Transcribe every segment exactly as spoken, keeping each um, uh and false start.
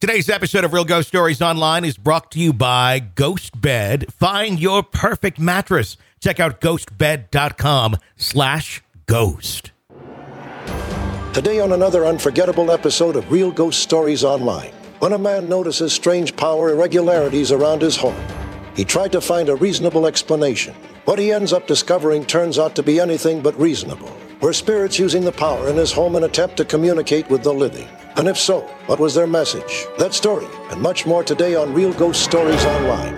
Today's episode of Real Ghost Stories Online is brought to you by Ghost Bed. Find your perfect mattress. Check out ghostbed.com slash ghost. Today on another unforgettable episode of Real Ghost Stories Online, when a man notices strange power irregularities around his home, he tried to find a reasonable explanation. What he ends up discovering turns out to be anything but reasonable. Were spirits using the power in his home in an attempt to communicate with the living? And if so, what was their message? That story and much more today on Real Ghost Stories Online.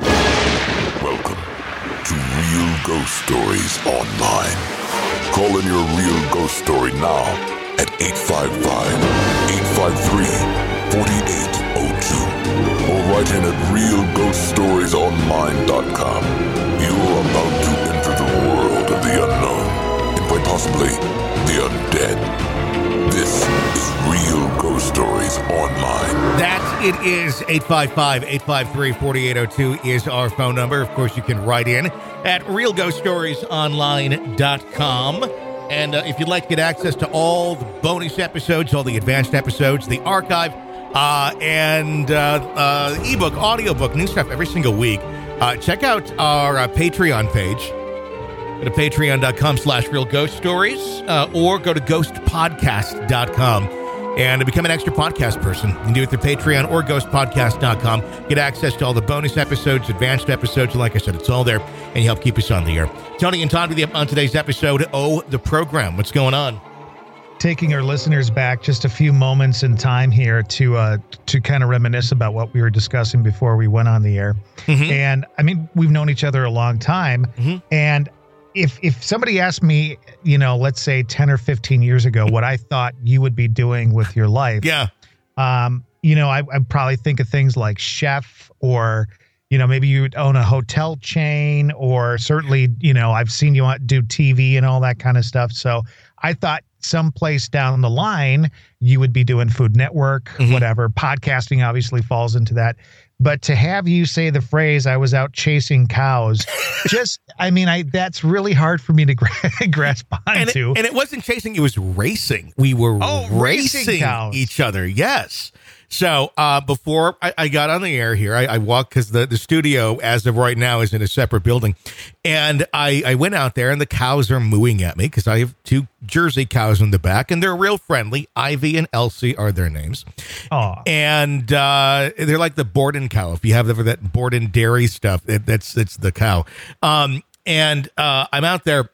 Welcome to Real Ghost Stories Online. Call in your real ghost story now at eight five five, eight five three, four eight zero two or write in at real ghost stories online dot com. You are about to enter the world of the unknown and quite possibly the undead. This is Real Ghost Stories Online. That it is. eight five five, eight five three, four eight zero two is our phone number. Of course, you can write in at real ghost stories online dot com. And uh, if you'd like to get access to all the bonus episodes, all the advanced episodes, the archive, uh, and uh, uh, ebook, audiobook, new stuff every single week, uh, check out our uh, Patreon page. Go to patreon.com slash real ghost stories uh, or go to ghost podcast dot com and become an extra podcast person. You can do it through Patreon or ghost podcast dot com. Get access to all the bonus episodes, advanced episodes, and like I said, it's all there, and you help keep us on the air. Tony and Todd with you on today's episode, Oh, the Program. What's going on? Taking our listeners back just a few moments in time here to uh, to kind of reminisce about what we were discussing before we went on the air. Mm-hmm. And, I mean, we've known each other a long time, mm-hmm. and If if somebody asked me, you know, let's say ten or fifteen years ago, what I thought you would be doing with your life, yeah, um, you know, I, I'd probably think of things like chef, or, you know, maybe you'd own a hotel chain, or certainly, you know, I've seen you do T V and all that kind of stuff. So I thought someplace down the line you would be doing Food Network, mm-hmm. whatever. Podcasting obviously falls into that. But to have you say the phrase, I was out chasing cows, just, I mean, I that's really hard for me to gra- grasp onto. And it, and it wasn't chasing, it was racing. We were oh, racing, racing cows. each other. Yes. So uh, before I, I got on the air here, I, I walked, because the, the studio, as of right now, is in a separate building. And I, I went out there, and the cows are mooing at me, because I have two Jersey cows in the back, and they're real friendly. Ivy and Elsie are their names. Aww. And uh, they're like the Borden cow. If you have ever that Borden dairy stuff, it, that's it's the cow. Um, and uh, I'm out there,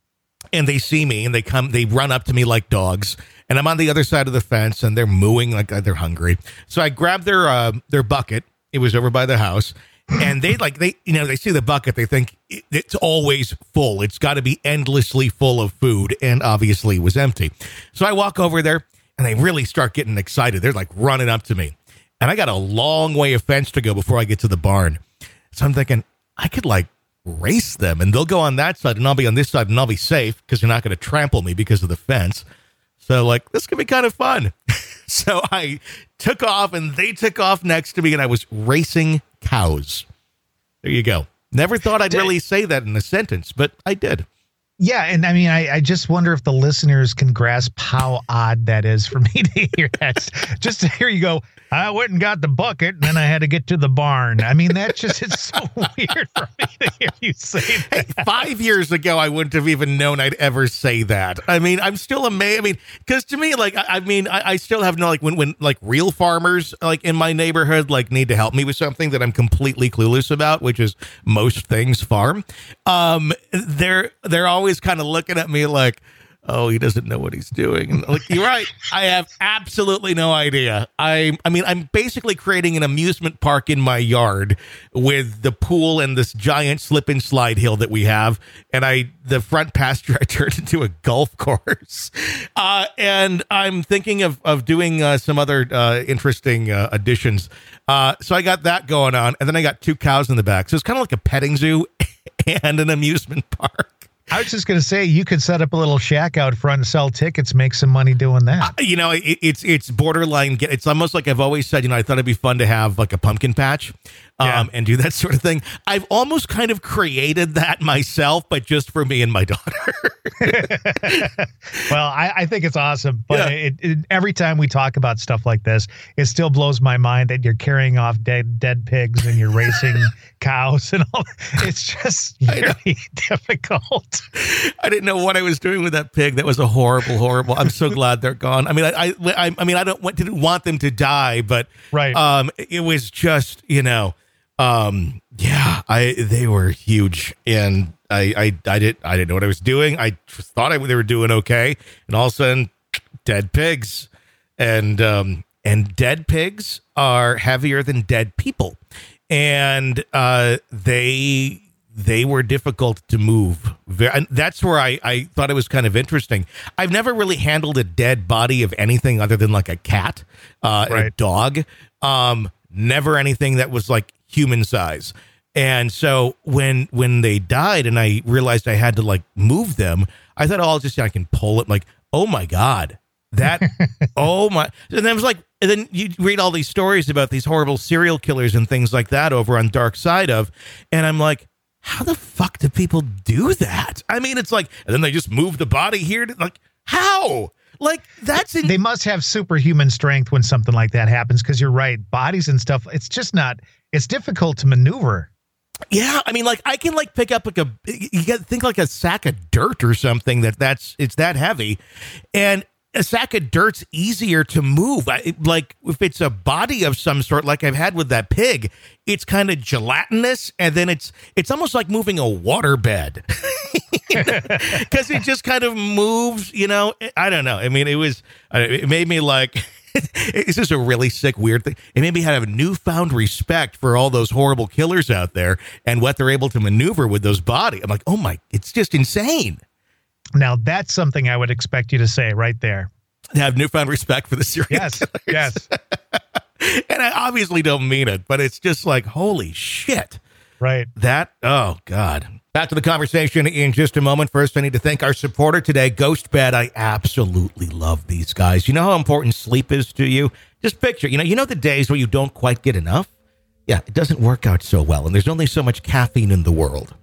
and they see me, and they come, they run up to me like dogs. And I'm on the other side of the fence, and they're mooing like they're hungry. So I grabbed their uh, their bucket. It was over by the house, and they like they you know they see the bucket. They think it's always full. It's got to be endlessly full of food, and obviously it was empty. So I walk over there, and they really start getting excited. They're like running up to me, and I got a long way of fence to go before I get to the barn. So I'm thinking I could like race them, and they'll go on that side, and I'll be on this side, and I'll be safe because they're not going to trample me because of the fence. So, like, this could be kind of fun. So I took off, and they took off next to me, and I was racing cows. There you go. Never thought I'd really say that in a sentence, but I did. Yeah, and I mean, I, I just wonder if the listeners can grasp how odd that is for me to hear that. Just to hear you go, I went and got the bucket, and then I had to get to the barn. I mean, that just is so weird for me to hear you say that. Hey, five years ago, I wouldn't have even known I'd ever say that. I mean, I'm still amazed. I mean, because to me, like, I, I mean, I, I still have no, like, when, when, like, real farmers, like, in my neighborhood, like, need to help me with something that I'm completely clueless about, which is most things farm. Um, they're, they're always kind of looking at me like, oh, he doesn't know what he's doing. And like, you're right. I have absolutely no idea. I I mean, I'm basically creating an amusement park in my yard with the pool and this giant slip and slide hill that we have. And I, the front pasture, I turned into a golf course. Uh, and I'm thinking of, of doing uh, some other uh, interesting uh, additions. Uh, so I got that going on. And then I got two cows in the back. So it's kind of like a petting zoo and an amusement park. I was just going to say, you could set up a little shack out front and sell tickets, make some money doing that. You know, it, it's it's borderline. It's almost like I've always said, you know, I thought it'd be fun to have like a pumpkin patch um, Yeah. and do that sort of thing. I've almost kind of created that myself, but just for me and my daughter. Well, I, I think it's awesome. But Yeah. it, it, every time we talk about stuff like this, it still blows my mind that you're carrying off dead dead pigs and you're racing cows and all. It's just very difficult. I didn't know what I was doing with that pig. That was a horrible, horrible. I'm so glad they're gone. I mean, I, I, I mean, I don't want, didn't want them to die, but Right. um, it was just, you know, um, yeah, I they were huge, and I, I, I didn't, I didn't know what I was doing. I just thought I, they were doing okay, and all of a sudden, dead pigs, and um, and dead pigs are heavier than dead people, and uh, they. They were difficult to move. And that's where I, I thought it was kind of interesting. I've never really handled a dead body of anything other than like a cat, uh, a Right. dog. Um, never anything that was like human size. And so when when they died and I realized I had to like move them, I thought, oh, I'll just I can pull it. Like, oh my God, that, oh my. And then it was like, and then you read all these stories about these horrible serial killers and things like that over on Dark Side of, and I'm like, how the fuck do people do that? I mean, it's like, and then they just move the body here. To, like, how? Like, that's in- They must have superhuman strength when something like that happens, because you're right. Bodies and stuff, it's just not, it's difficult to maneuver. yeah. I mean, like, I can like pick up like a, you got to think like a sack of dirt or something that that's, it's that heavy. And a sack of dirt's easier to move. I, like if it's a body of some sort, like I've had with that pig, it's kind of gelatinous, and then it's it's almost like moving a waterbed because it just kind of moves. You know, I don't know. I mean, it was it made me like. It's just a really sick, weird thing. It made me have a newfound respect for all those horrible killers out there and what they're able to maneuver with those bodies. I'm like, oh my, it's just insane. Now, that's something I would expect you to say right there. Have newfound respect for the serial Yes, killers. yes, And I obviously don't mean it, but it's just like, holy shit. right. That, oh, God. Back to the conversation in just a moment. First, I need to thank our supporter today, GhostBed. I absolutely love these guys. You know how important sleep is to you? Just picture, you know, you know the days where you don't quite get enough? Yeah, it doesn't work out so well, and there's only so much caffeine in the world.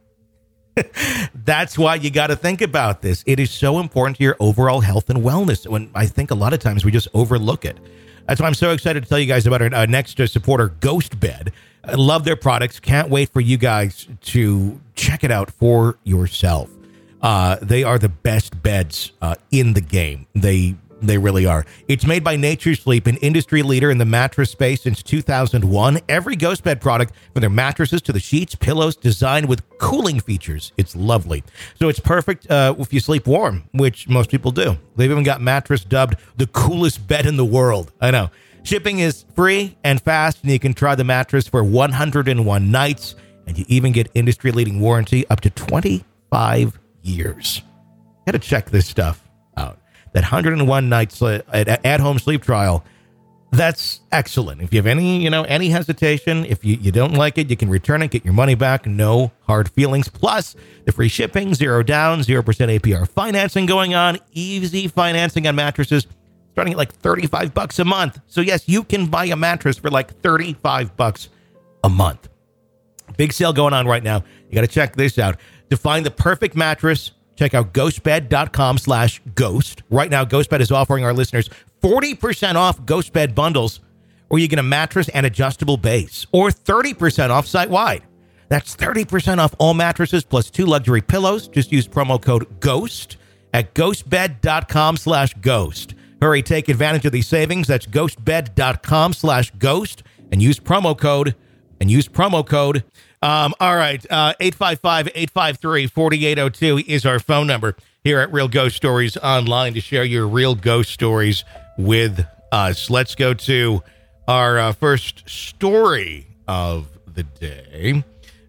That's why you got to think about this. It is so important to your overall health and wellness. When I think a lot of times we just overlook it. That's why I'm so excited to tell you guys about our uh, next uh, supporter, GhostBed. I love their products. Can't wait for you guys to check it out for yourself. Uh, they are the best beds uh, in the game. They They really are. It's made by Nature Sleep, an industry leader in the mattress space since two thousand one. Every GhostBed product, from their mattresses to the sheets, pillows, designed with cooling features. It's lovely. So it's perfect uh, if you sleep warm, which most people do. They've even got mattress dubbed the coolest bed in the world. I know. Shipping is free and fast, and you can try the mattress for one hundred one nights, and you even get industry-leading warranty up to twenty-five years. Got to check this stuff out. That one hundred one nights uh, at, at home sleep trial, that's excellent. If you have any, you know, any hesitation, if you, you don't like it, you can return it, get your money back, no hard feelings. Plus, the free shipping, zero down, zero percent A P R financing going on, easy financing on mattresses, starting at like thirty-five bucks a month. So yes, you can buy a mattress for like thirty-five bucks a month. Big sale going on right now. You got to check this out. To find the perfect mattress, check out ghostbed.com slash ghost. Right now, GhostBed is offering our listeners forty percent off GhostBed bundles, or you get a mattress and adjustable base, or thirty percent off site-wide. That's thirty percent off all mattresses plus two luxury pillows. Just use promo code GHOST at ghostbed.com slash ghost. Hurry, take advantage of these savings. That's ghostbed.com slash ghost and use promo code and use promo code. Um, all right. Uh, eight five five, eight five three, four eight zero two is our phone number here at Real Ghost Stories Online to share your real ghost stories with us. Let's go to our uh, first story of the day.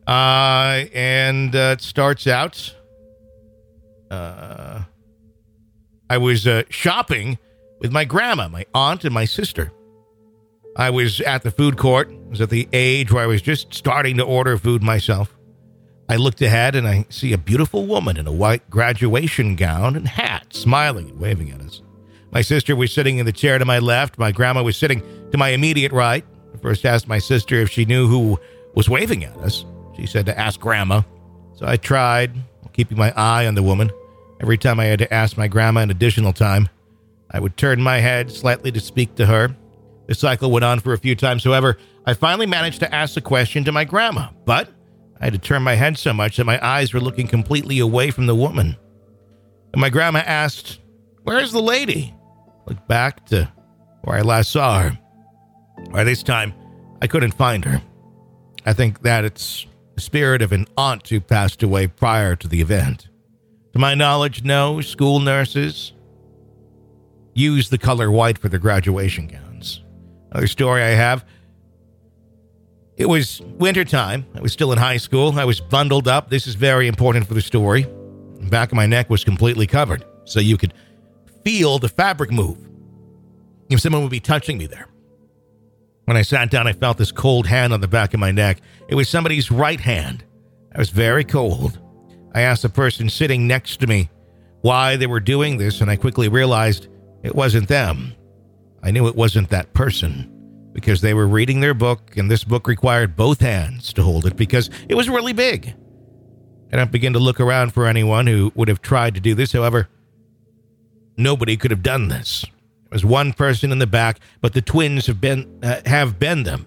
Uh, and uh, it starts out, uh, I was uh, shopping with my grandma, my aunt, and my sister. I was at the food court. I was at the age where I was just starting to order food myself. I looked ahead and I see a beautiful woman in a white graduation gown and hat, smiling and waving at us. My sister was sitting in the chair to my left. My grandma was sitting to my immediate right. I first asked my sister if she knew who was waving at us. She said to ask Grandma. So I tried, keeping my eye on the woman. Every time I had to ask my grandma an additional time, I would turn my head slightly to speak to her. The cycle went on for a few times. However, I finally managed to ask the question to my grandma, but I had to turn my head so much that my eyes were looking completely away from the woman. And my grandma asked, "Where's the lady?" I looked back to where I last saw her. By this time, I couldn't find her. I think that it's the spirit of an aunt who passed away prior to the event. To my knowledge, no school nurses use the color white for their graduation gowns. Another story I have. It was wintertime. I was still in high school. I was bundled up. This is very important for the story. The back of my neck was completely covered, so you could feel the fabric move if someone would be touching me there. When I sat down, I felt this cold hand on the back of my neck. It was somebody's right hand. I was very cold. I asked the person sitting next to me why they were doing this, and I quickly realized it wasn't them. I knew it wasn't that person because they were reading their book, and this book required both hands to hold it because it was really big. I don't begin to look around for anyone who would have tried to do this. However, nobody could have done this. There was one person in the back, but the twins have been uh, have been them.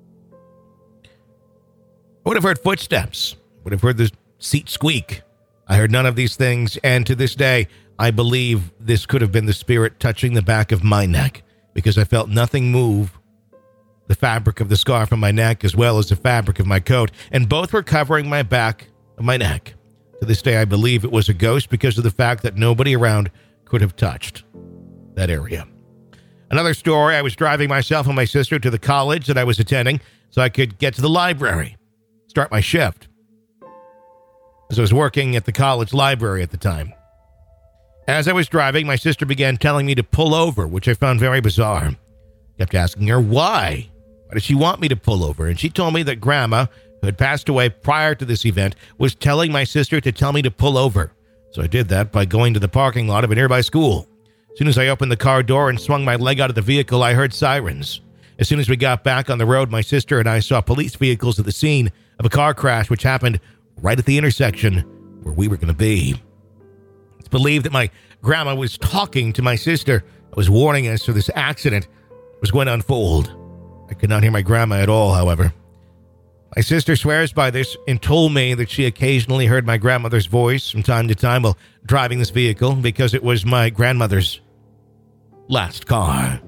I would have heard footsteps. Would have heard the seat squeak. I heard none of these things, and to this day, I believe this could have been the spirit touching the back of my neck because I felt nothing move the fabric of the scarf on my neck as well as the fabric of my coat, and both were covering my back of my neck. To this day, I believe it was a ghost because of the fact that nobody around could have touched that area. Another story, I was driving myself and my sister to the college that I was attending so I could get to the library, start my shift, as I was working at the college library at the time. As I was driving, my sister began telling me to pull over, which I found very bizarre. Kept asking her why. Why did she want me to pull over? And she told me that Grandma, who had passed away prior to this event, was telling my sister to tell me to pull over. So I did that by going to the parking lot of a nearby school. As soon as I opened the car door and swung my leg out of the vehicle, I heard sirens. As soon as we got back on the road, my sister and I saw police vehicles at the scene of a car crash, which happened right at the intersection where we were going to be. It's believed that my grandma was talking to my sister, was warning us so this accident was going to unfold. I could not hear my grandma at all, however. My sister swears by this and told me that she occasionally heard my grandmother's voice from time to time while driving this vehicle because it was my grandmother's last car.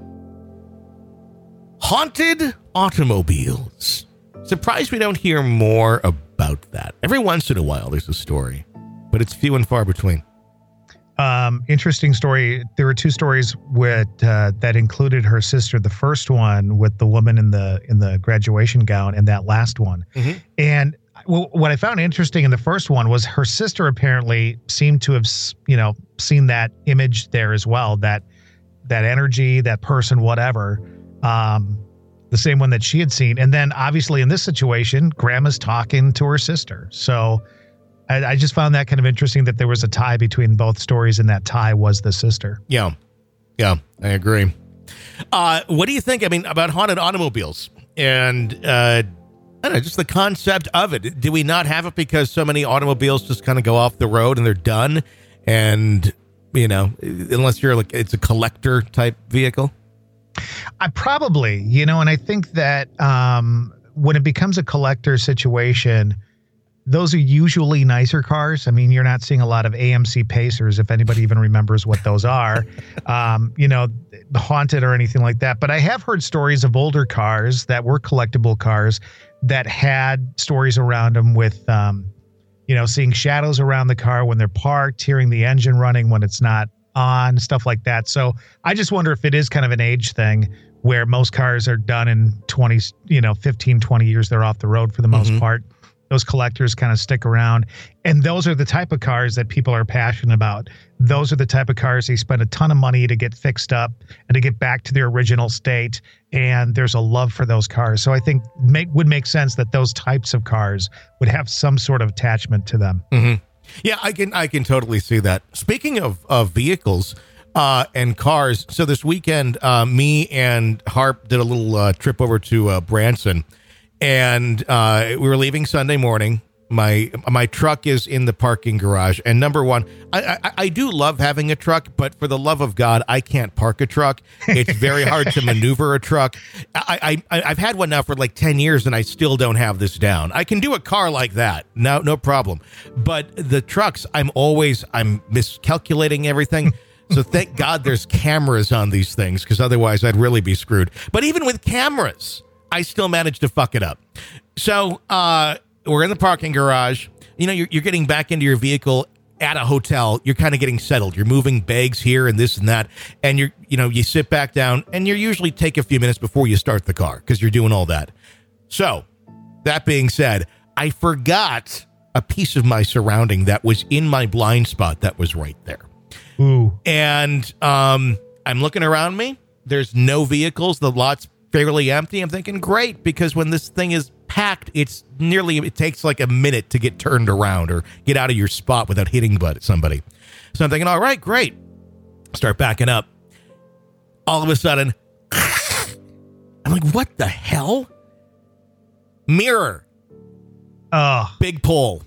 Haunted automobiles. Surprised we don't hear more about that. Every once in a while there's a story, but it's few and far between. Um, interesting story. There were two stories with uh, that included her sister. The first one with the woman in the in the graduation gown, and that last one. Mm-hmm. And w- what I found interesting in the first one was her sister apparently seemed to have, you know, seen that image there as well. That that energy, that person, whatever. Um, the same one that she had seen. And then obviously in this situation, Grandma's talking to her sister. So I, I just found that kind of interesting that there was a tie between both stories, and that tie was the sister. Yeah. Yeah, I agree. Uh, what do you think, I mean, about haunted automobiles and, uh, I don't know, just the concept of it? Do we not have it because so many automobiles just kind of go off the road and they're done? And, you know, unless you're like, it's a collector type vehicle? I probably, you know, and I think that um, when it becomes a collector situation, those are usually nicer cars. I mean, you're not seeing a lot of A M C Pacers, if anybody even remembers what those are, um, you know, haunted or anything like that. But I have heard stories of older cars that were collectible cars that had stories around them with, um, you know, seeing shadows around the car when they're parked, hearing the engine running when it's not on, stuff like that. So I just wonder if it is kind of an age thing where most cars are done in twenty, you know, fifteen, twenty years. They're off the road for the most mm-hmm. part. those collectors kind of stick around. And those are the type of cars that people are passionate about. Those are the type of cars they spend a ton of money to get fixed up and to get back to their original state. And there's a love for those cars. So I think make would make sense that those types of cars would have some sort of attachment to them. Mm-hmm. Yeah, I can I can totally see that. Speaking of, of vehicles uh, and cars, so this weekend, uh, me and Harp did a little uh, trip over to uh, Branson, and uh, we were leaving Sunday morning. My my truck is in the parking garage, and number one, I, I I do love having a truck, but for the love of God, I can't park a truck. It's very hard to maneuver a truck. I, I I've had one now for like ten years, and I still don't have this down. I can do a car like that, no no problem, but the trucks, I'm always I'm miscalculating everything. So thank God there's cameras on these things, because otherwise I'd really be screwed. But even with cameras, I still manage to fuck it up. So uh. We're in the parking garage. You know, you're, you're getting back into your vehicle at a hotel. You're kind of getting settled. You're moving bags here and this and that. And you're, you know, you sit back down and you usually take a few minutes before you start the car because you're doing all that. So that being said, I forgot a piece of my surrounding that was in my blind spot that was right there. Ooh. And um, I'm looking around me. There's no vehicles. The lot's fairly empty. I'm thinking, great, because when this thing is packed, it's nearly, it takes like a minute to get turned around or get out of your spot without hitting butt somebody. So I'm thinking, all right, great. Start backing up. All of a sudden, I'm like, what the hell? Mirror. Oh. Big pole.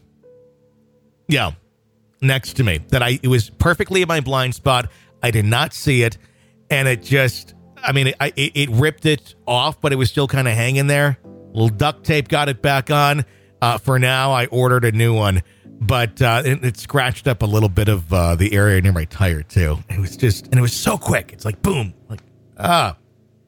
Yeah. Next to me. That I, it was perfectly in my blind spot. I did not see it. And it just, I mean, it, it, it ripped it off, but it was still kind of hanging there. Little duct tape, got it back on. Uh, for now, I ordered a new one, but uh, it, it scratched up a little bit of uh, the area near my tire too. It was just, and it was so quick. It's like boom, like ah.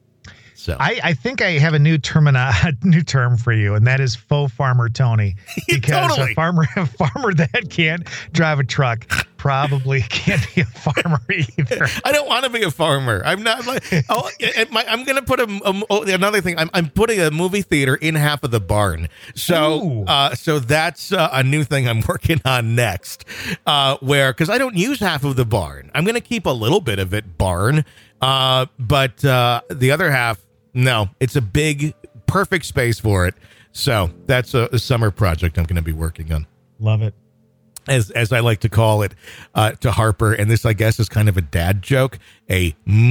So I, I think I have a new term, a new term for you, and that is faux farmer Tony. Because Totally. a farmer, a farmer that can't drive a truck probably can't be a farmer either. I don't want to be a farmer. I'm not like, oh, it, my, I'm going to put a, a oh, another thing. I'm, I'm putting a movie theater in half of the barn. So, uh, so that's uh, a new thing I'm working on next, uh, where, cause I don't use half of the barn. I'm going to keep a little bit of it barn. Uh, but, uh, the other half, no, it's a big, perfect space for it. So that's a, a summer project I'm going to be working on. Love it. As as I like to call it, uh, to Harper, and this, I guess, is kind of a dad joke, a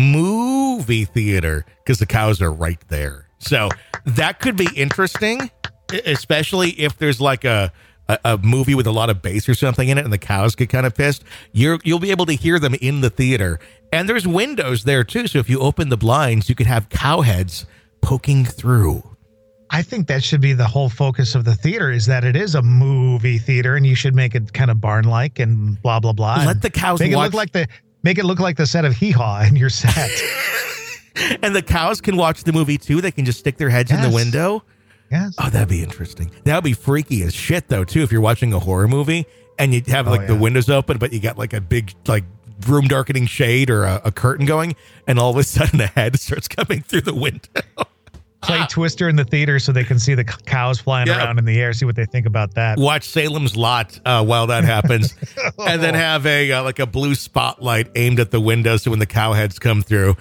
movie theater, because the cows are right there. So that could be interesting, especially if there's like a, a, a movie with a lot of bass or something in it and the cows get kind of pissed. You're, you'll be able to hear them in the theater. And there's windows there, too. So if you open the blinds, you could have cow heads poking through. I think that should be the whole focus of the theater, is that it is a movie theater, and you should make it kind of barn-like and blah, blah, blah. Let the cows make watch. it look like the make it look like the set of Hee Haw in your set. And the cows can watch the movie, too. They can just stick their heads Yes. in the window. Yes. Oh, that'd be interesting. That would be freaky as shit, though, too, if you're watching a horror movie and you have, like, oh, yeah. the windows open, but you got, like, a big, like, room darkening shade or a, a curtain going, and all of a sudden a head starts coming through the window. Play Twister in the theater so they can see the c- cows flying Yeah. around in the air, see what they think about that. Watch Salem's Lot uh, while that happens, and then have a uh, like a blue spotlight aimed at the window so when the cow heads come through.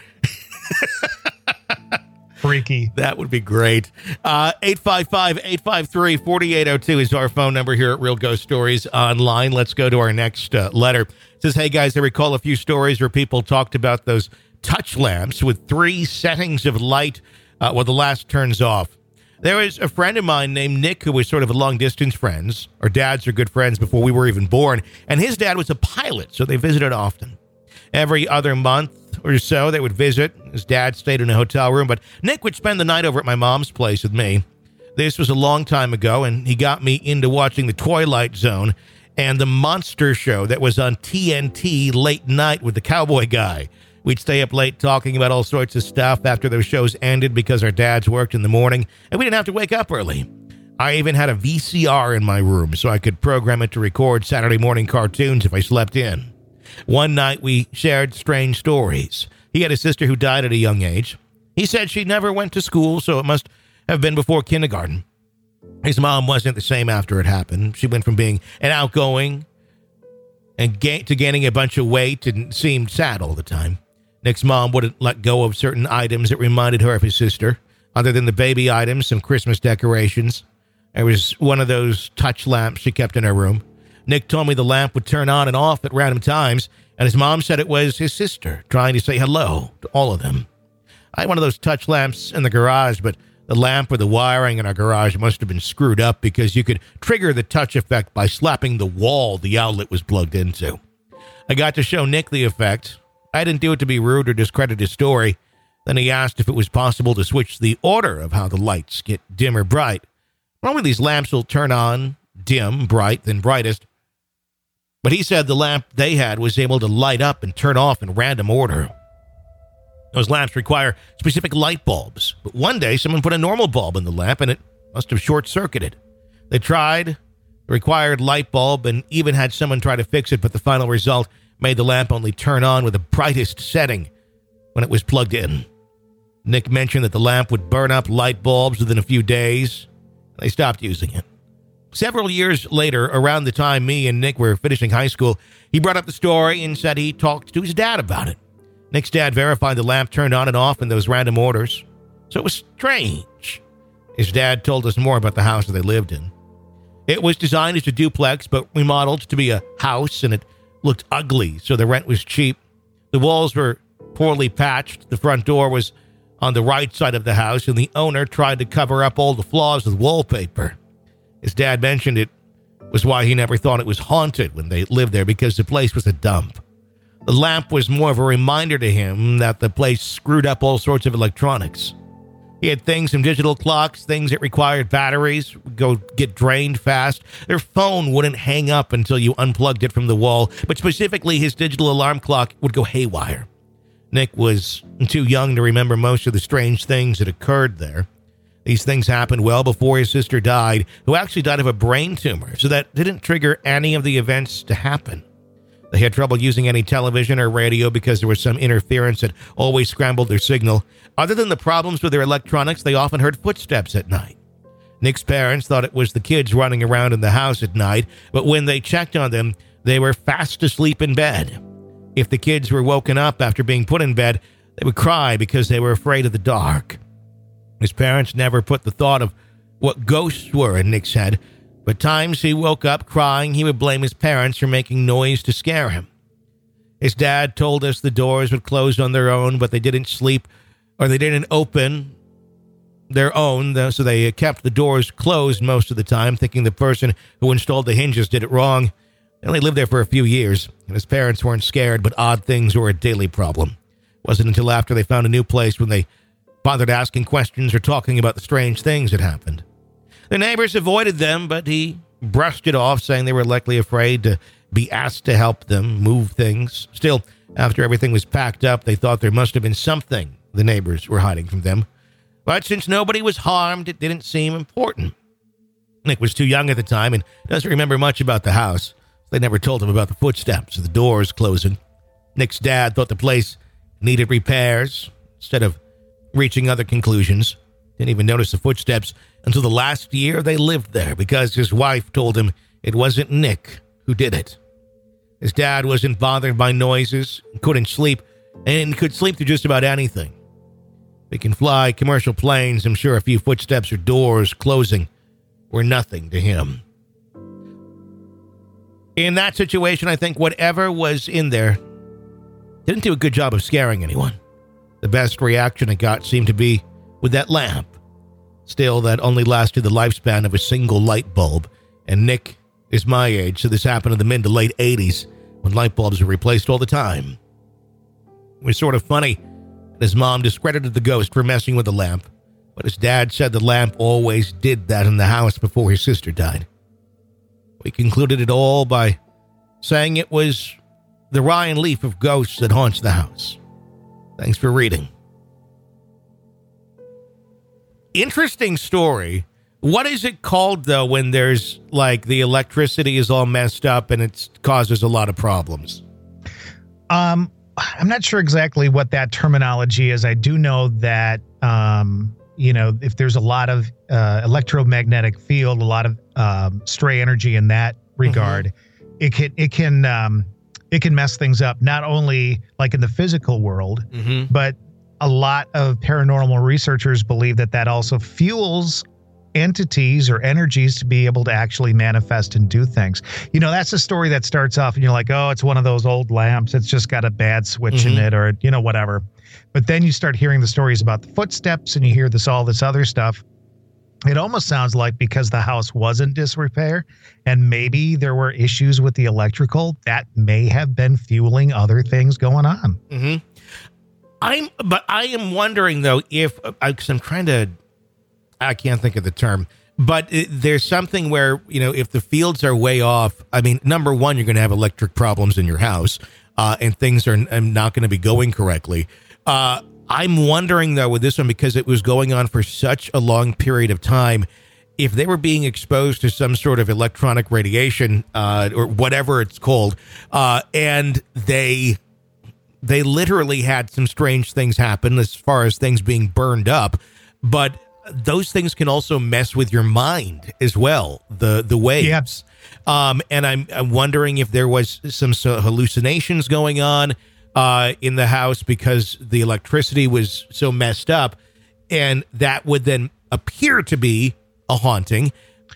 Freaky. That would be great. Uh, eight five five, eight five three, four eight zero two is our phone number here at Real Ghost Stories Online. Let's go to our next uh, letter. It says, hey, guys, I recall a few stories where people talked about those touch lamps with three settings of light uh, while the last turns off. There was a friend of mine named Nick who was sort of a long-distance friends. Our dads are good friends before we were even born, and his dad was a pilot, so they visited often. Every other month or so, they would visit. His dad stayed in a hotel room, but Nick would spend the night over at my mom's place with me. This was a long time ago, and he got me into watching The Twilight Zone and the Monster Show that was on T N T late night with the cowboy guy. We'd stay up late talking about all sorts of stuff after those shows ended because our dads worked in the morning, and we didn't have to wake up early. I even had a V C R in my room so I could program it to record Saturday morning cartoons if I slept in. One night, we shared strange stories. He had a sister who died at a young age. He said she never went to school, so it must have been before kindergarten. His mom wasn't the same after it happened. She went from being an outgoing and ga- to gaining a bunch of weight and seemed sad all the time. Nick's mom wouldn't let go of certain items that reminded her of his sister, other than the baby items, some Christmas decorations. There was one of those touch lamps she kept in her room. Nick told me the lamp would turn on and off at random times, and his mom said it was his sister trying to say hello to all of them. I had one of those touch lamps in the garage, but the lamp or the wiring in our garage must have been screwed up because you could trigger the touch effect by slapping the wall the outlet was plugged into. I got to show Nick the effect. I didn't do it to be rude or discredit his story. Then he asked if it was possible to switch the order of how the lights get dim or bright. Normally these lamps will turn on, dim, bright, then brightest. But he said the lamp they had was able to light up and turn off in random order. Those lamps require specific light bulbs. But one day, someone put a normal bulb in the lamp, and it must have short-circuited. They tried the required light bulb and even had someone try to fix it, but the final result made the lamp only turn on with the brightest setting when it was plugged in. Nick mentioned that the lamp would burn up light bulbs within a few days. They stopped using it. Several years later, around the time me and Nick were finishing high school, he brought up the story and said he talked to his dad about it. Nick's dad verified the lamp turned on and off in those random orders. So it was strange. His dad told us more about the house that they lived in. It was designed as a duplex, but remodeled to be a house, and it looked ugly, so the rent was cheap. The walls were poorly patched. The front door was on the right side of the house, and the owner tried to cover up all the flaws with wallpaper. His dad mentioned it was why he never thought it was haunted when they lived there, because the place was a dump. The lamp was more of a reminder to him that the place screwed up all sorts of electronics. He had things from digital clocks, things that required batteries, would go get drained fast. Their phone wouldn't hang up until you unplugged it from the wall, but specifically his digital alarm clock would go haywire. Nick was too young to remember most of the strange things that occurred there. These things happened well before his sister died, who actually died of a brain tumor, so that didn't trigger any of the events to happen. They had trouble using any television or radio because there was some interference that always scrambled their signal. Other than the problems with their electronics, they often heard footsteps at night. Nick's parents thought it was the kids running around in the house at night, but when they checked on them, they were fast asleep in bed. If the kids were woken up after being put in bed, they would cry because they were afraid of the dark. His parents never put the thought of what ghosts were in Nick's head, but times he woke up crying, he would blame his parents for making noise to scare him. His dad told us the doors would close on their own, but they didn't sleep or they didn't open their own, so they kept the doors closed most of the time, thinking the person who installed the hinges did it wrong. They only lived there for a few years, and his parents weren't scared, but odd things were a daily problem. It wasn't until after they found a new place when they bothered asking questions or talking about the strange things that happened. The neighbors avoided them, but he brushed it off, saying they were likely afraid to be asked to help them move things. Still, after everything was packed up, they thought there must have been something the neighbors were hiding from them. But since nobody was harmed, it didn't seem important. Nick was too young at the time and doesn't remember much about the house. They never told him about the footsteps or the doors closing. Nick's dad thought the place needed repairs instead of reaching other conclusions. Didn't even notice the footsteps until the last year they lived there because his wife told him it wasn't Nick who did it. His dad wasn't bothered by noises, couldn't sleep, and could sleep through just about anything. If he can fly commercial planes, I'm sure a few footsteps or doors closing were nothing to him. In that situation, I think whatever was in there didn't do a good job of scaring anyone. The best reaction it got seemed to be with that lamp. Still, that only lasted the lifespan of a single light bulb, and Nick is my age, so this happened in the mid to late eighties when light bulbs were replaced all the time. It was sort of funny that his mom discredited the ghost for messing with the lamp, but his dad said the lamp always did that in the house before his sister died. We concluded it all by saying it was the Ryan Leaf of ghosts that haunts the house. Thanks for reading. Interesting story. What is it called, though, when there's, like, the electricity is all messed up and it causes a lot of problems? Um, I'm not sure exactly what that terminology is. I do know that um, you know, if there's a lot of uh, electromagnetic field, a lot of um, stray energy in that regard, mm-hmm. it can it can um, it can mess things up. Not only like in the physical world, mm-hmm. but a lot of paranormal researchers believe that that also fuels entities or energies to be able to actually manifest and do things. You know, that's a story that starts off and you're like, oh, it's one of those old lamps. It's just got a bad switch mm-hmm. in it, or, you know, whatever. But then you start hearing the stories about the footsteps and you hear this, all this other stuff. It almost sounds like because the house was in disrepair and maybe there were issues with the electrical, that may have been fueling other things going on. Mm-hmm. I'm, but I am wondering though, if, because I'm trying to, I can't think of the term, but it, there's something where, you know, if the fields are way off, I mean, number one, you're going to have electric problems in your house, uh, and things are n- not going to be going correctly. Uh, I'm wondering though with this one, because it was going on for such a long period of time, if they were being exposed to some sort of electronic radiation, uh, or whatever it's called, uh, and they, they literally had some strange things happen as far as things being burned up, but those things can also mess with your mind as well. The the waves, yep. um, and I'm, I'm wondering if there was some so hallucinations going on uh, in the house because the electricity was so messed up, and that would then appear to be a haunting,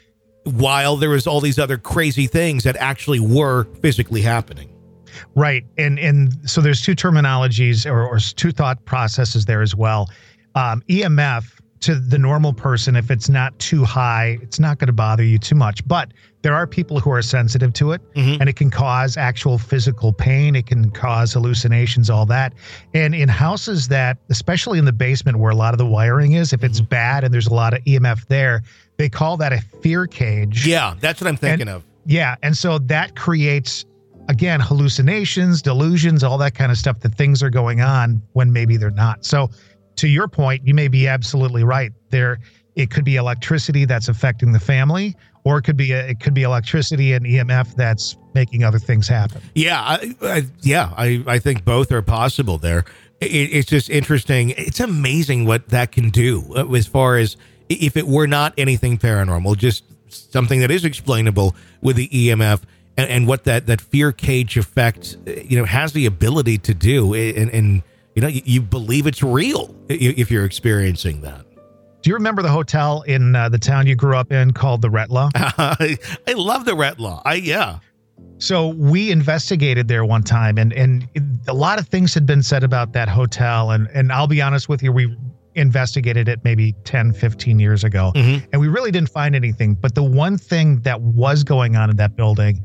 while there was all these other crazy things that actually were physically happening. Right, and and so there's two terminologies or, or two thought processes there as well. Um, E M F. To the normal person, if it's not too high, it's not going to bother you too much. But there are people who are sensitive to it, mm-hmm. and it can cause actual physical pain. It can cause hallucinations, all that. And in houses that, especially in the basement where a lot of the wiring is, if it's bad and there's a lot of E M F there, they call that a fear cage. Yeah, that's what I'm thinking and, of. Yeah, and so that creates, again, hallucinations, delusions, all that kind of stuff, that things are going on when maybe they're not. So to your point, you may be absolutely right. There, it could be electricity that's affecting the family, or it could be a, it could be electricity and E M F that's making other things happen. Yeah, I, I, yeah, I, I think both are possible there. It, it's just interesting. It's amazing what that can do as far as if it were not anything paranormal, just something that is explainable with the E M F and, and what that, that fear cage effect, you know, has the ability to do. And, and you know, you, you believe it's real if you're experiencing that. Do you remember the hotel in uh, the town you grew up in called the Retlaw? I, I love the Retlaw. I yeah. So we investigated there one time, and and it, a lot of things had been said about that hotel. And and I'll be honest with you, we investigated it maybe ten, fifteen years ago, mm-hmm. and we really didn't find anything. But the one thing that was going on in that building,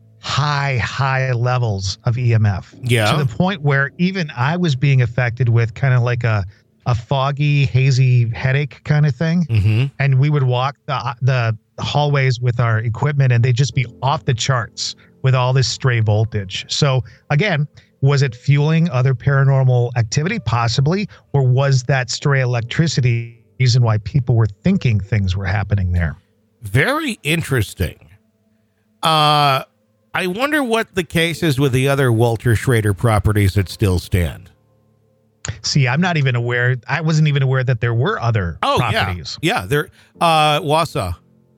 high, high levels of E M F. Yeah. To the point where even I was being affected with kind of like a, a foggy, hazy headache kind of thing. Mm-hmm. And we would walk the, the hallways with our equipment and they'd just be off the charts with all this stray voltage. So again, was it fueling other paranormal activity? Possibly. Or was that stray electricity the reason why people were thinking things were happening there? Very interesting. Uh, I wonder what the case is with the other Walter Schrader properties that still stand. See, I'm not even aware. I wasn't even aware that there were other oh, properties. Yeah, yeah. There, uh, Wausau.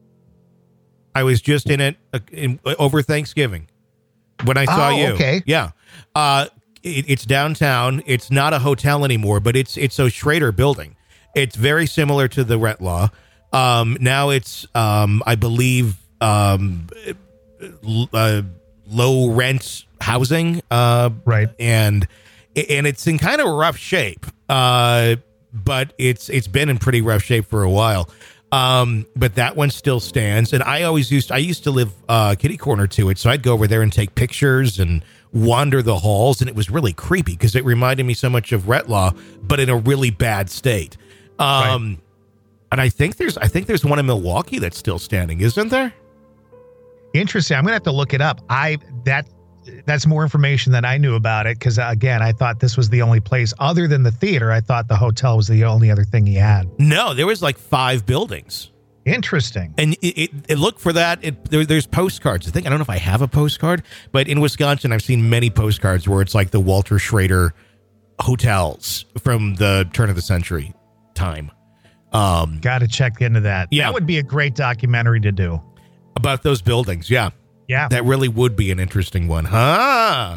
I was just in it uh, in, uh, over Thanksgiving when I saw oh, you. Okay. Yeah. Uh, it, it's downtown. It's not a hotel anymore, but it's it's a Schrader building. It's very similar to the Retlaw. Um, now it's, um, I believe, um, Uh, low rent housing, uh, right, and and it's in kind of rough shape, uh, but it's it's been in pretty rough shape for a while. Um, but that one still stands, and I always used I used to live uh, kitty corner to it, so I'd go over there and take pictures and wander the halls, and it was really creepy because it reminded me so much of Retlaw, but in a really bad state. Um, right. And I think there's I think there's one in Milwaukee that's still standing, isn't there? Interesting. I'm gonna have to look it up. I that that's more information than I knew about it because again, I thought this was the only place other than the theater. I thought the hotel was the only other thing he had. No, there was like five buildings. Interesting. And it, it, it look for that. It, there, there's postcards. I think I don't know if I have a postcard, but in Wisconsin, I've seen many postcards where it's like the Walter Schrader hotels from the turn of the century time. Um, Got to check into that. Yeah. That would be a great documentary to do. About those buildings, yeah. Yeah. That really would be an interesting one, huh?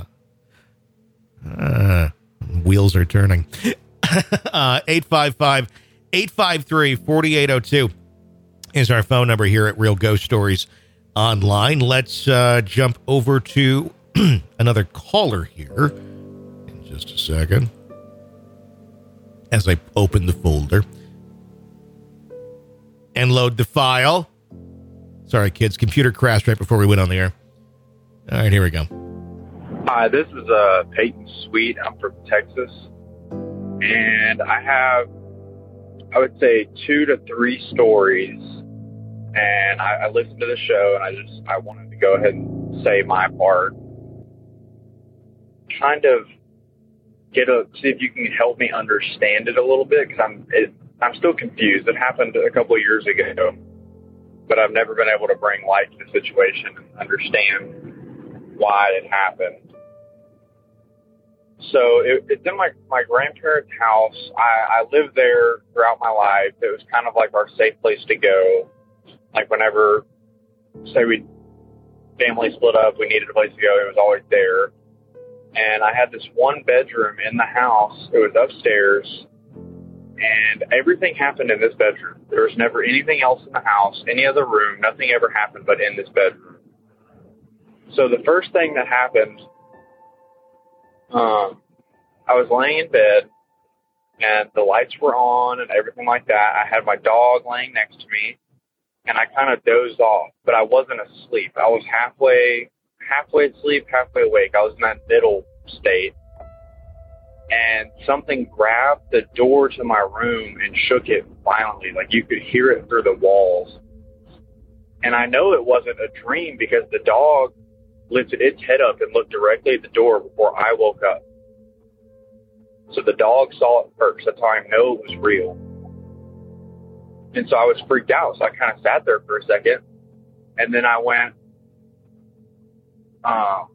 Uh, wheels are turning. uh, eight five five, eight five three, four eight zero two is our phone number here at Real Ghost Stories Online. Let's uh, jump over to another caller here in just a second as I open the folder and load the file. Sorry, kids. Computer crashed right before we went on the air. All right, here we go. Hi, this is uh, Peyton Sweet. I'm from Texas. And I have, I would say, two to three stories. And I, I listened to the show, and I just, I wanted to go ahead and say my part. Kind of get a, see if you can help me understand it a little bit, because I'm, it, I'm still confused. It happened a couple of years ago, but I've never been able to bring light to the situation and understand why it happened. So it, it's in my, my grandparents' house. I, I lived there throughout my life. It was kind of like our safe place to go. Like whenever, say we family split up, we needed a place to go, it was always there. And I had this one bedroom in the house. It was upstairs. And everything happened in this bedroom. There was never anything else in the house, any other room. Nothing ever happened but in this bedroom. So the first thing that happened, um, I was laying in bed, and the lights were on and everything like that. I had my dog laying next to me, and I kind of dozed off, but I wasn't asleep. I was halfway, halfway asleep, halfway awake. I was in that middle state. And something grabbed the door to my room and shook it violently. Like you could hear it through the walls. And I know it wasn't a dream because the dog lifted its head up and looked directly at the door before I woke up. So the dog saw it first. That's how I know it was real. And so I was freaked out. So I kind of sat there for a second. And then I went, um,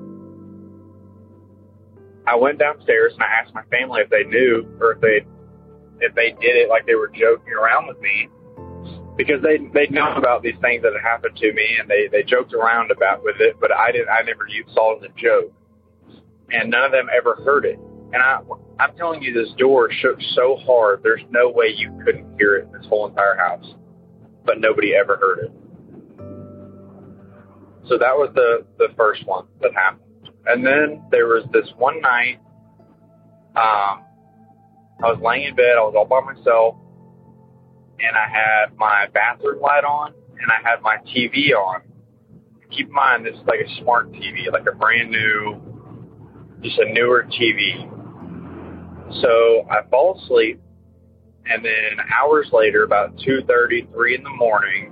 I went downstairs and I asked my family if they knew or if they if they did it like they were joking around with me, because they they'd known about these things that had happened to me, and they, they joked around about with it, but I didn't I never saw it as a joke, and none of them ever heard it. And I I'm telling you, this door shook so hard, there's no way you couldn't hear it in this whole entire house, but nobody ever heard it. So that was the the first one that happened. And then there was this one night, um, I was laying in bed, I was all by myself, and I had my bathroom light on, and I had my T V on. Keep in mind, this is like a smart T V, like a brand new, just a newer T V. So I fall asleep, and then hours later, about two thirty, three in the morning,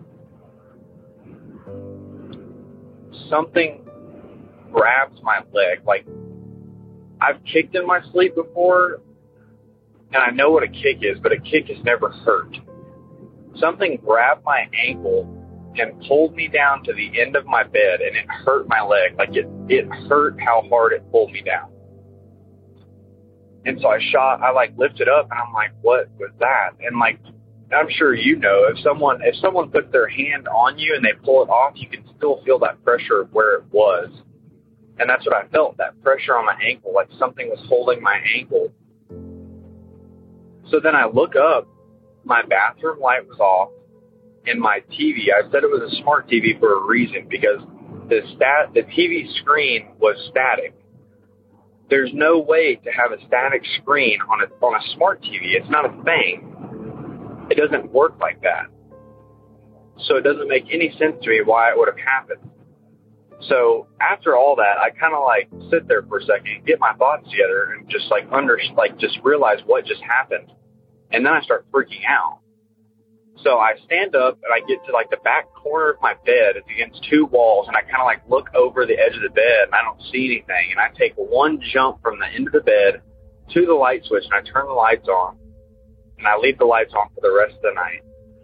something grabs my leg. Like, I've kicked in my sleep before, and I know what a kick is, but a kick has never hurt. Something grabbed my ankle and pulled me down to the end of my bed, and it hurt my leg. Like, it, it hurt how hard it pulled me down. And so I shot, I like lifted up, and I'm like, what was that? And like, I'm sure you know, if someone, if someone puts their hand on you and they pull it off, you can still feel that pressure of where it was. And that's what I felt, that pressure on my ankle, like something was holding my ankle. So then I look up, my bathroom light was off, and my T V, I said it was a smart T V for a reason, because the stat, the T V screen was static. There's no way to have a static screen on a, on a smart T V. It's not a thing. It doesn't work like that. So it doesn't make any sense to me why it would have happened. So after all that, I kind of like sit there for a second, get my thoughts together, and just like under, like just realize what just happened. And then I start freaking out. So I stand up and I get to like the back corner of my bed. It's against two walls, and I kind of like look over the edge of the bed, and I don't see anything. And I take one jump from the end of the bed to the light switch, and I turn the lights on, and I leave the lights on for the rest of the night.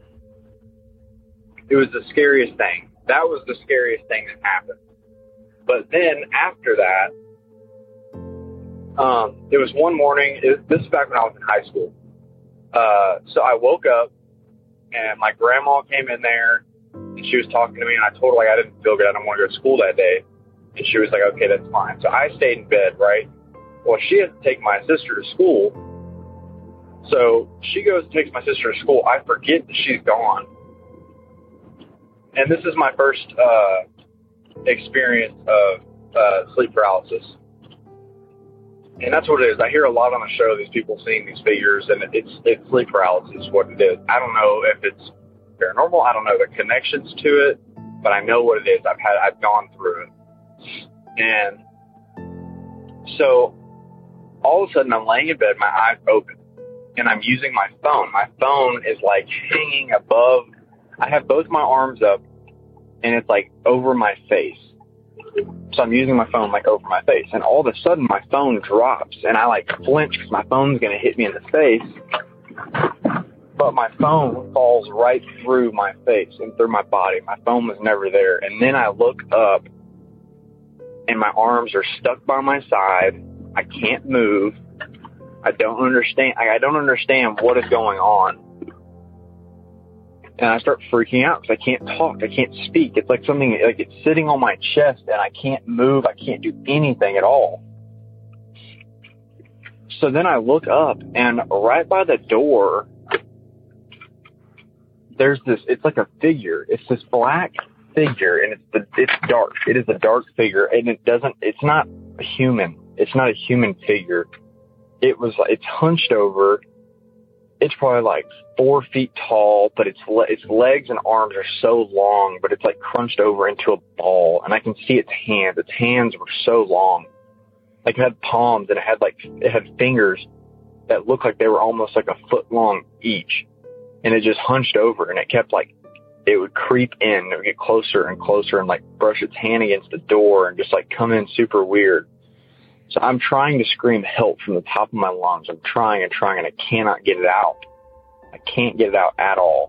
It was the scariest thing. That was the scariest thing that happened. But then after that, um, it was one morning, it, this is back when I was in high school. uh, so I woke up and my grandma came in there and she was talking to me and I told her like I didn't feel good. I don't want to go to school that day. And she was like, okay, that's fine. So I stayed in bed, right? Well, she has to take my sister to school. So she goes and takes my sister to school. I forget that she's gone. And this is my first uh, experience of uh, sleep paralysis. And that's what it is. I hear a lot on the show, these people seeing these figures, and it's it's sleep paralysis is what it is. I don't know if it's paranormal. I don't know the connections to it, but I know what it is. I've had, I've gone through it. And so all of a sudden I'm laying in bed, my eyes open, and I'm using my phone. My phone is like hanging above. I have both my arms up, and it's like over my face. So I'm using my phone like over my face, and all of a sudden my phone drops, and I like flinch because my phone's going to hit me in the face. But my phone falls right through my face and through my body. My phone was never there. And then I look up, and my arms are stuck by my side. I can't move. I don't understand. I don't understand what is going on. And I start freaking out because I can't talk. I can't speak. It's like something, like it's sitting on my chest and I can't move. I can't do anything at all. So then I look up, and right by the door, there's this, it's like a figure. It's this black figure, and it's the, it's dark. It is a dark figure, and it doesn't, it's not a human. It's not a human figure. It was, it's hunched over. It's probably like four feet tall, but its le- its legs and arms are so long, but it's like crunched over into a ball, and I can see its hands. Its hands were so long, like it had palms, and it had like it had fingers that looked like they were almost like a foot long each, and it just hunched over, and it kept like it would creep in, it would get closer and closer, and like brush its hand against the door, and just like come in super weird. So I'm trying to scream help from the top of my lungs. I'm trying and trying, and I cannot get it out. I can't get it out at all.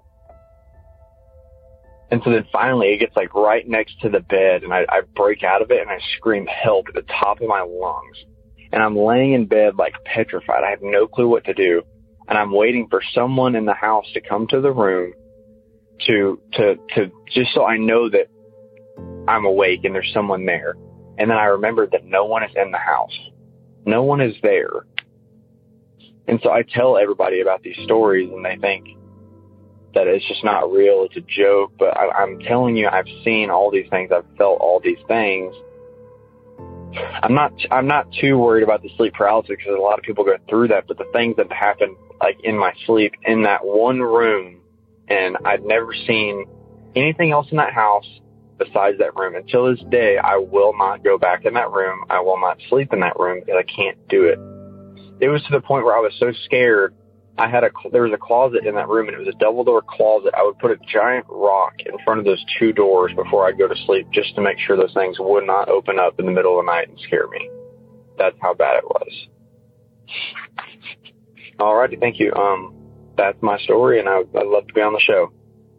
And so then finally it gets like right next to the bed, and I, I break out of it, and I scream help at the top of my lungs. And I'm laying in bed like petrified. I have no clue what to do. And I'm waiting for someone in the house to come to the room to, to, to, just so I know that I'm awake and there's someone there. And then I remembered that no one is in the house. No one is there. And so I tell everybody about these stories, and they think that it's just not real. It's a joke. But I, I'm telling you, I've seen all these things. I've felt all these things. I'm not, I'm not too worried about the sleep paralysis because a lot of people go through that. But the things that happened, like in my sleep, in that one room, and I'd never seen anything else in that house besides that room. Until this day, I will not go back in that room. I will not sleep in that room because I can't do it. It was to the point where I was so scared. I had a, there was a closet in that room, and it was a double door closet. I would put a giant rock in front of those two doors before I'd go to sleep just to make sure those things would not open up in the middle of the night and scare me. That's how bad it was. All righty. Thank you. Um, that's my story, and I, I'd love to be on the show.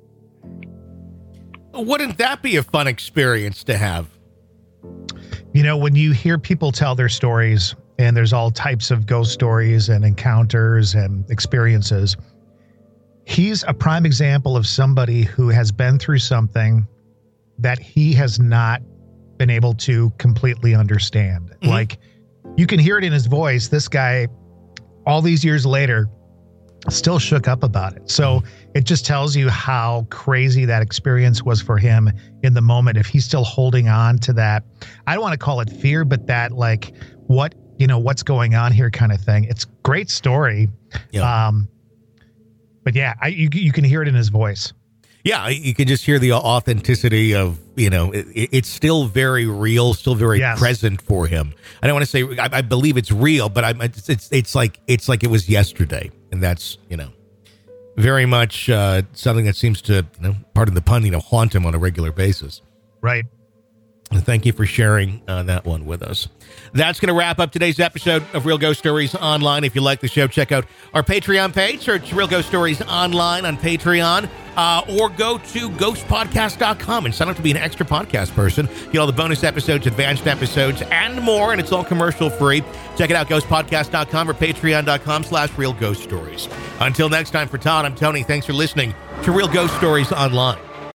Wouldn't that be a fun experience to have? You know, when you hear people tell their stories, and there's all types of ghost stories and encounters and experiences, he's a prime example of somebody who has been through something that he has not been able to completely understand. Mm-hmm. Like, you can hear it in his voice. This guy, all these years later, still shook up about it. So it just tells you how crazy that experience was for him in the moment. If he's still holding on to that, I don't want to call it fear, but that like, what, you know, what's going on here kind of thing. It's a great story. Yeah. Um, but yeah, I, you, you can hear it in his voice. Yeah. You can just hear the authenticity of, you know, it, it's still very real, still very yes. present for him. I don't want to say, I, I believe it's real, but I, it's, it's, it's like, it's like it was yesterday. And that's, you know, very much uh, something that seems to, you know, pardon the pun, you know, haunt him on a regular basis. Right. Thank you for sharing uh, that one with us. That's going to wrap up today's episode of Real Ghost Stories Online. If you like the show, check out our Patreon page. Search Real Ghost Stories Online on Patreon, uh, or go to ghost podcast dot com and sign up to be an extra podcast person. Get all the bonus episodes, advanced episodes, and more, and it's all commercial free. Check it out, ghost podcast dot com or patreon dot com slash Real Ghost Stories. Until next time, for Todd, I'm Tony. Thanks for listening to Real Ghost Stories Online.